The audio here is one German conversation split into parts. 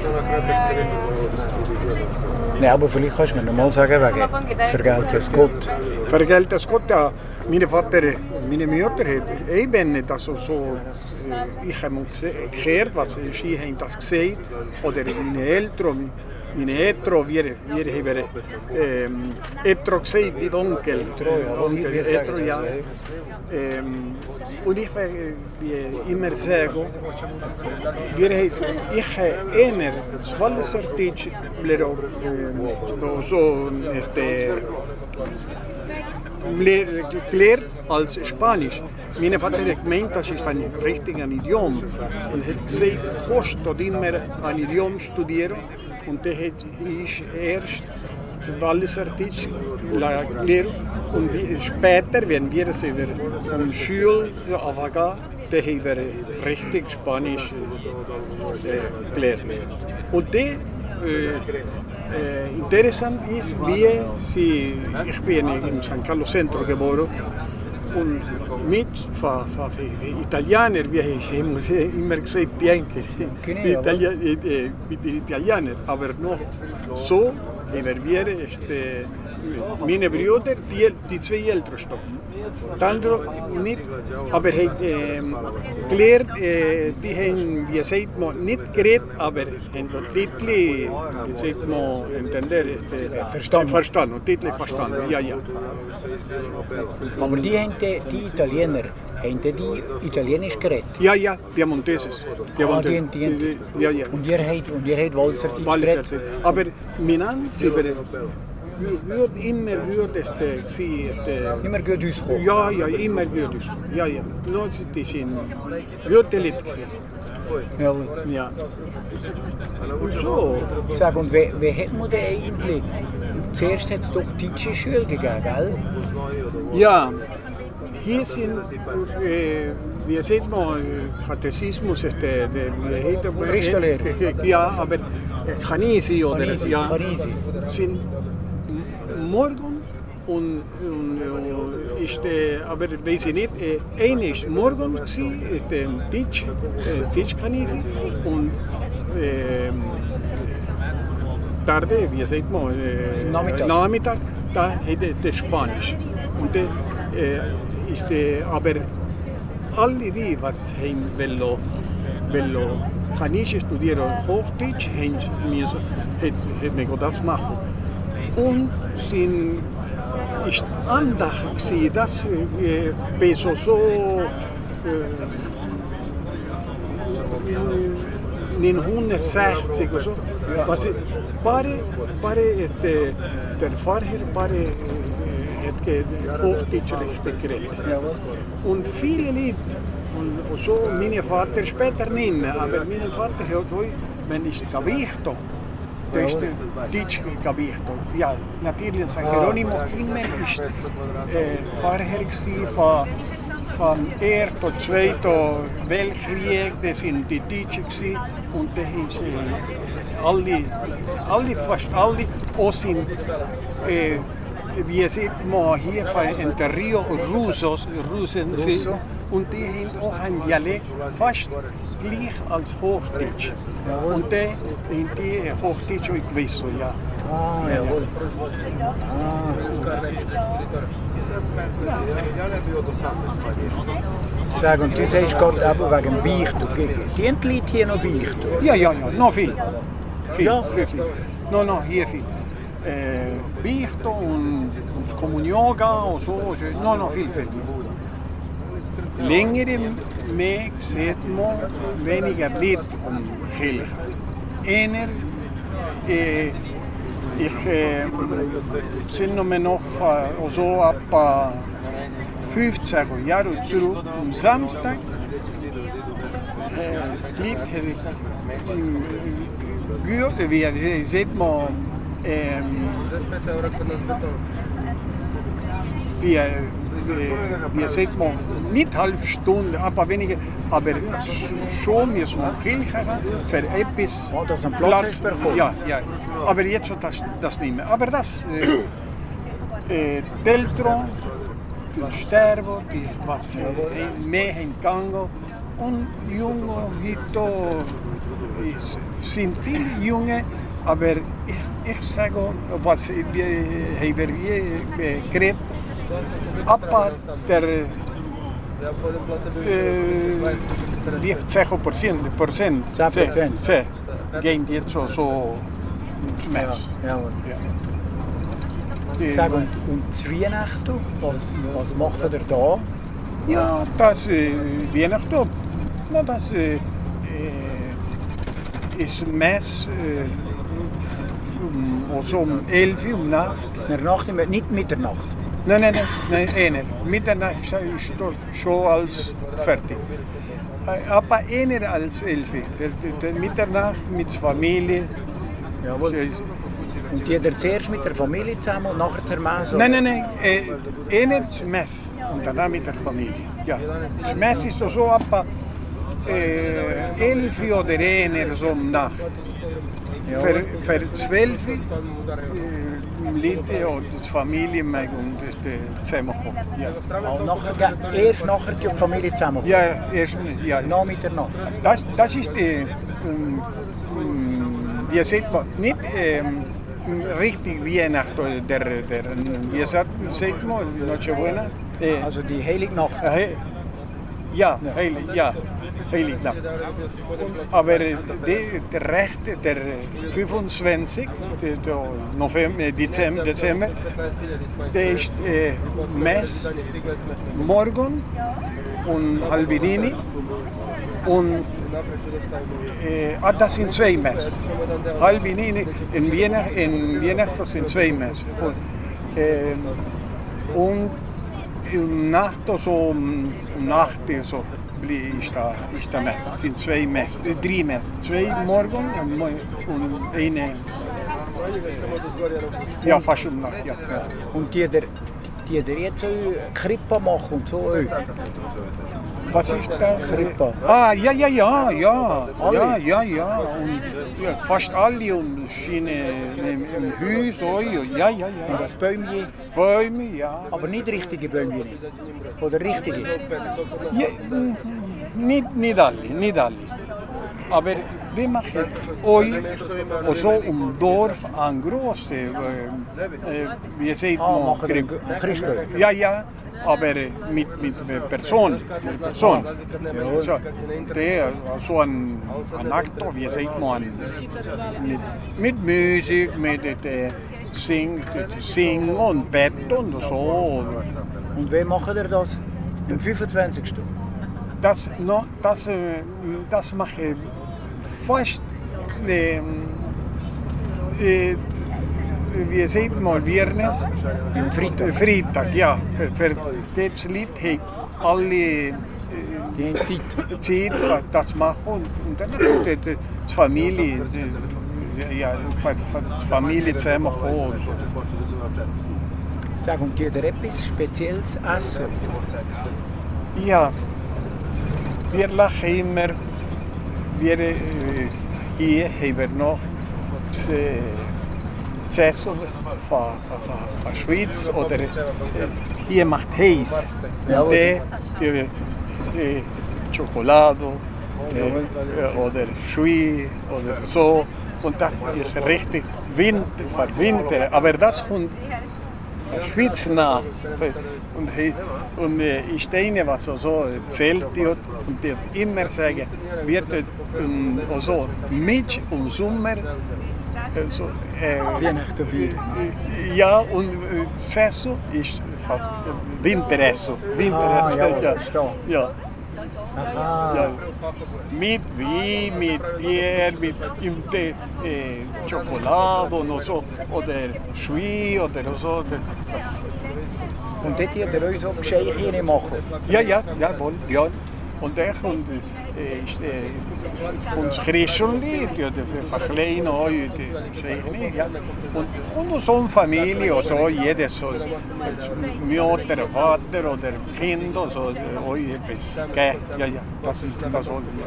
Nee, aber vielleicht kannst du mir noch mal sagen, wegen vergeltes Gott. Vergeltes Gott, ja. Meine Mutter hat eben das so, ich habe gehört, was sie haben das gesehen, oder meine Eltern, wir haben Etro gesehen, die Onkel, Etro, ja. Und ich will immer sagen, ich habe einer, das Walliser Teach, gelernt als Spanisch. Mein Vater hat gemeint, das ist ein richtiges Idiom und hat gesagt, ich muss immer ein Idiom studieren und dann hat ich erst das Walliser Teach gelernt und später, wenn wir es über die Schule aufgehen, dann haben wir richtig Spanisch gelernt. Und dann interessant ist, ich bin in San Carlos Centro geboren und mit Italiener, wir haben immer gesagt, Bianchi, mit den Italienern, aber noch so haben wir meine Brüder, die zwei Ältesten. Tandro nicht, aber gelernt, die haben, wie sagt man, nicht geredet, aber haben Titel, wie sagt man, verstanden, Titel verstanden, ja. Aber die Italiener, haben die Italienisch geredet? Ja, Piemonteses. Ja. Und ihr habt Walliser geredet? Aber Minanzi, immer gut auskommen. Ja, immer gut auskommen. Ja. No, die sind gute Leute gewesen. Jawohl. Ja. Und so. Sag, und wie hat man denn eigentlich? Zuerst hat es doch deutsche Schule gegeben, gell? Ja, hier sind, wie sieht man, Katechismus, Richterlehre. Ja, aber Chanisi oder ja, sind morgen und ist, aber weiß ich nicht, eine ist morgen gewesen, Teach Chanisi und tarde, wie sagt man, Nachmittag, da hat das Spanisch. Und ist, aber alle die, was haben wollen Chanisi studieren, Hochdeutsch, haben mir das machen. Und ist Andacht gewesen, das Peso so 960 oder so. Was der Pfarrer hat Hochdeutsch richtig geredet. Und viele Leute, und so mein Vater später nicht mehr, aber mein Vater hat heute, wenn ich Gewichtung, das ist Deutsch Gewichtung. Ja, natürlich in San Geronimo immer ist Pfarrer von Ersten und Zweiten Weltkrieg, das sind die Deutschen und da ist fast alle, auch sind, wie sieht man hier in der Rio Russen sind, und die haben auch ein Dialekt fast gleich als Hochdeutsch. Und die haben die Hochdeutsch auch gewiss, ja. Ah, jawohl. Sag, und du sagst gerade aber wegen Beicht. Dient die Leute hier noch Beicht? Ja, noch viel. Viel. No, hier viel. Beicht und Kommunion gehen und so. No, viel. Längere Weg sieht man weniger Leute Kirche. Einer, ich sind noch so ab 15 Jahren zurück am Samstag. Wie sieht man, wie sieht man, nicht halbe Stunde, aber weniger, aber schon müssen wir Kirche für etwas dass ein Platz bekommen. Ja, aber jetzt schon das nicht mehr. Aber das, die Eltern, die sterben, die was mehr gegangen und Junge, es sind viele Junge, aber ich sage, was wir gekriegt, ab der 10% gehen jetzt so Mess. Ja. Sag, und zu Weihnachten, was macht ihr da? Ja, das Weihnachten, das ist Mess so um 11 Uhr Nacht. Nicht Mitternacht? Nein, einer. Mitternacht ist schon alles fertig. Aber einer als 11 Uhr. Mitternacht mit der Familie. Jawohl. Und jeder zuerst mit der Familie zusammen und nachher zur Messe? Nein. Einer zur Messe und danach mit der Familie. Ja. Das Messe ist so ab 11 Uhr oder einer so um Nacht. Ja. Für 12 Uhr Leute und die Familie und zusammenkommen. Ja. Erst nachher die Familie zusammenkommen? Ja, erst ja. Nach Mitternacht? Das ist wie sagt man, nicht richtig Weihnachten, wie sagt man, Nochebuena? Also die Heilignacht? Ja, Heilignacht. Aber der Rechte, der 25. Dezember, der ist Mess morgen und Halbinini und das sind 2 Messen. Halbinini in Weihnachten sind 2 Messen. Und in Nacht so um 8 so ist der Mess. Es sind 3 Messen. 2 morgen und eine. Ja, fast um Nacht. Ja. Und die jetzt so Krippe machen und so? Was ist das? Krippe. Ja. Und fast alle und im Haus, ja. Und das Bäumchen? Bäume, ja. Aber nicht richtige Bäumchen? Oder richtige? Ja, nicht alle. Aber wir machen euch so Dorf an große, wie sagt man? Christbaum. Ja, aber mit Person. So ein Akt, wie sagt man? Mit Musik, mit Singen und Bett und so. Und wie macht ihr das? Am 25. Das mache ich fast, wie sagt man, Viernes? Freitag, ja. Für das Lied haben alle Zeit, das machen und dann die Familie, zusammenkommen. Sag, und ihr etwas Spezielles essen? Ja, wir lachen immer. Hier haben wir noch das Essen von der Schweiz oder hier macht heiß. Schokolade oder Schui oder so. Und das ist richtig Winter. Aber das kommt Schweiz nah. Und ich stehe, was so erzählt wird, und die immer sagen, wird also mit und Sommer so, Weihnachten feiern. Ja, und Saison ist Winteressen. Ja. Ja. Mit Wein, mit Bier, mit Schokolade und so, oder Schui oder so. Und dort habt ihr euch so Geschenke machen? Ja. Und dann kommt das Christli, die verkleinen euch die Geschenke. Ja. Und so eine Familie, so jeder, so Mutter, Vater oder Kind, so euch etwas geben. Ja, das ist das wollen wir.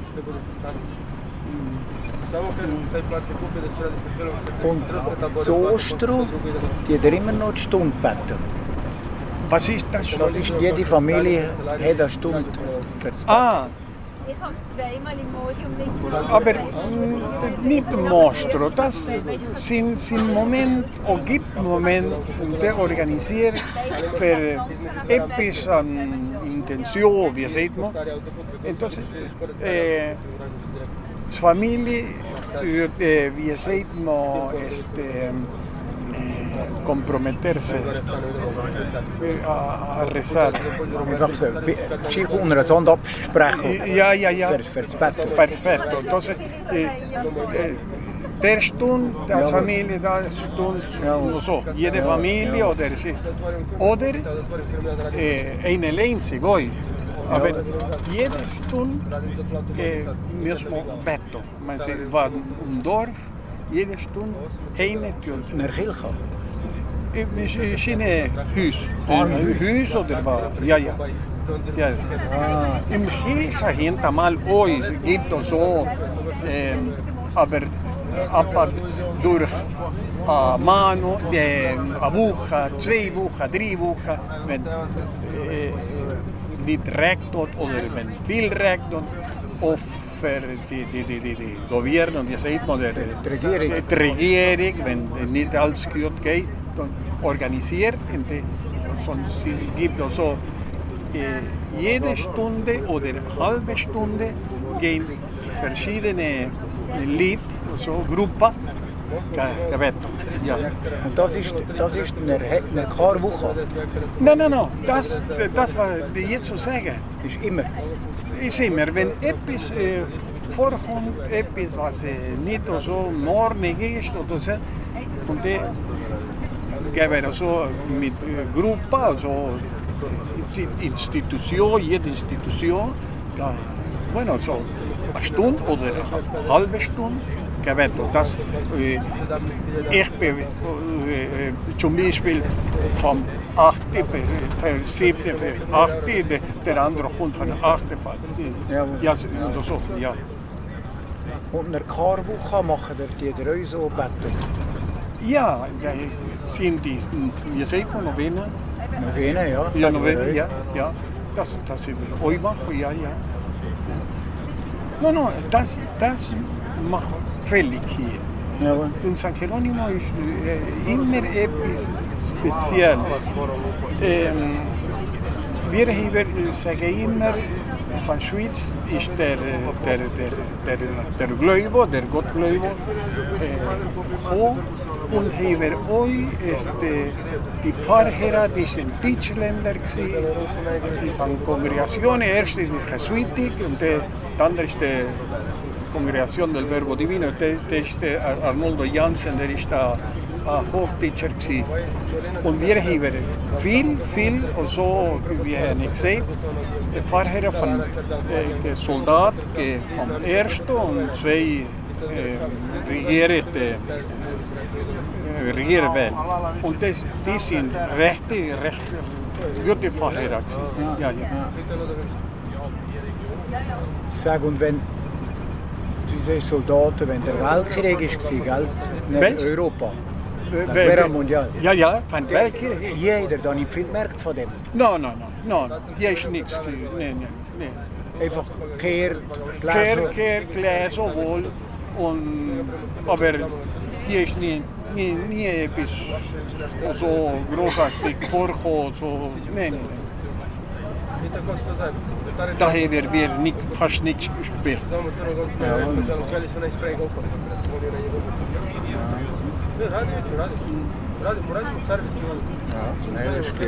Und zu Ostern, die hat immer noch die Stunde gebeten. Was ist das? Das ist, jede Familie hat eine Stunde. Ich habe zweimal im Modium Aber nicht Monstro, das sind Moment, o gibt Moment, der organisiert für etwas an Intention, wie sagt man. Entonces, die Familie, wie sagt man, comprometerse a rezar. Einfach so, sich untereinander absprechen. Ja. Für das Bett. Perfetto. Entonces, der Stunde, die Familie, der Stunde, no so, jede Familie oder eine Leinzig, aber jede Stunde mismo Betto. Man war Dorf, jede Stunde eine Tür. Naar Gilga. Misschien huis oder was? Ja. Im Gilga hinter mal gibt es so, aber durch mano, eine Woche, 2 Wochen, 3 Wochen, wenn nicht regnet oder wenn viel regnet, of die Gouverne, wie sagt man, die Regierung, wenn nicht alles gut geht, dann organisiert. Sonst gibt es so jede Stunde oder halbe Stunde gehen verschiedene Lied, so Gruppen, Gebetto. Ja. Und das ist eine Karwoche. Nein, das war jetzt zu sagen. Ist immer, wenn etwas vorkommt, etwas, was nicht so mornig ist oder so, und dann gehen wir so mit Gruppen, also Institution, jede Institution, da, bueno, so eine Stunde oder eine halbe Stunde. Das, ich bin zum Beispiel vom 8. bis 7. 8. Der andere kommt von 8. Ja, so, ja. Und in der Karwoche machen die drei so Betten? Ja, sind die, wie sagt man, Novene? Novene, ja. Ja, Novene, ja. Das sind wir auch machen, ja. No, das macht völlig hier. Ja, und San Geronimo ist immer etwas speziell. Wir sagen immer, von der Schweiz ist der Glaube, der Gottgläube, hoch. Und haben wir auch die Pfarrer, die sind Deutschländer, die sind Kongregationen, erst ist die Jesuitik und dann ist die Kongregation del Verbo Divino, der ist Arnoldo Jansen, der ist ein Hochdeutscher. Und wir haben viel, also wie haben gesagt, die Pfarrer von Soldaten, vom 1. und 2 Regierwählen. Und die sind recht gute Pfarrer. Ja. Sag, und wenn diese Soldaten, wenn der Weltkrieg war, gell? In Europa. Guerra Mondiale. Ja, von Weltkrieg. Jeder da nicht viel merkt von dem. Nein, hier ist nichts. Nein. Einfach Kehr, Gläser wohl. Aber hier ist nie etwas so großartig vorgekommen. So, nein. Daher haben wir fast nichts gespürt. Ja,